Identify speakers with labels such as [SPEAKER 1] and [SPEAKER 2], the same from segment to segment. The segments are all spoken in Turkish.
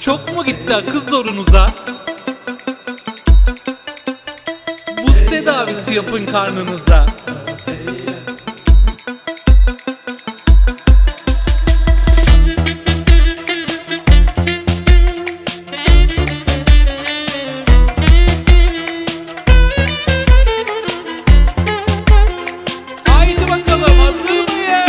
[SPEAKER 1] çok mu gitti akıl zorunuza? Buz tedavisi yapın karnınıza. Haydi bakalım, hazır mıyız?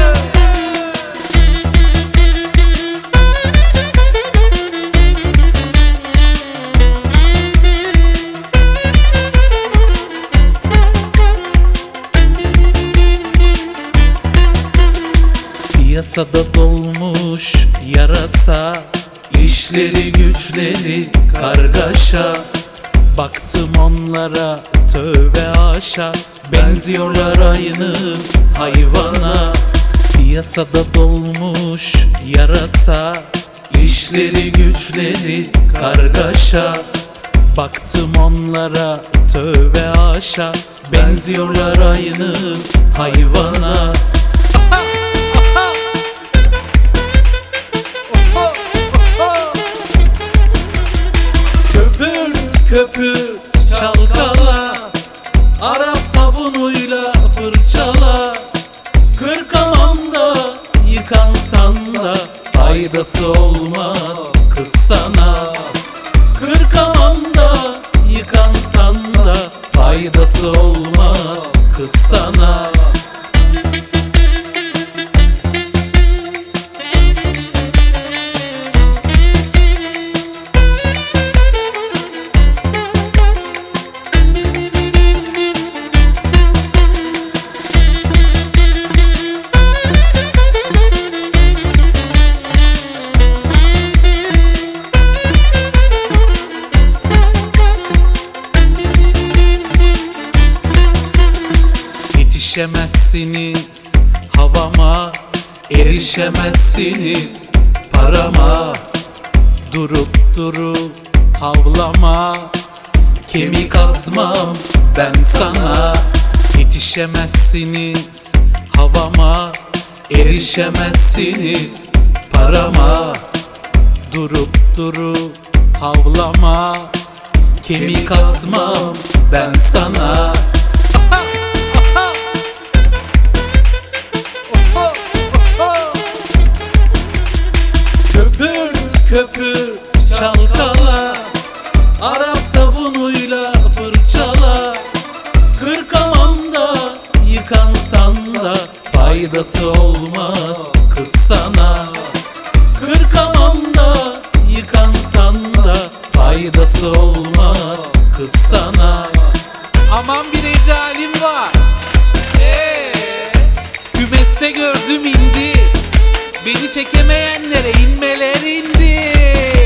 [SPEAKER 1] Piyasada dolmuş yarasa, işleri güçleri kargaşa. Baktım onlara tövbe haşa, benziyorlar aynı hayvana. Piyasada dolmuş yarasa, işleri güçleri kargaşa. Baktım onlara tövbe haşa, benziyorlar aynı hayvana. Köpürt köpürt çalkala, Arap sabunuyla fırçala. Kırkamamda yıkansan da faydası olmaz kız sana. Kırkamamda yıkansan da faydası olmaz kız sana. Erişemezsiniz havama, erişemezsiniz parama. Durup havlama, kemik atmam ben sana. Yetişemezsiniz havama, erişemezsiniz parama. Durup havlama, kemik atmam ben sana. Köpürt köpürt çalkala, Arap sabunuyla fırçala. Kırkamamda yıkansan da faydası olmaz kız sana. Kırkamamda yıkansan da faydası olmaz kız sana. Aman bir ecalim var, kümeste gördüm indi. Beni çekemeyenlere inmeler indi.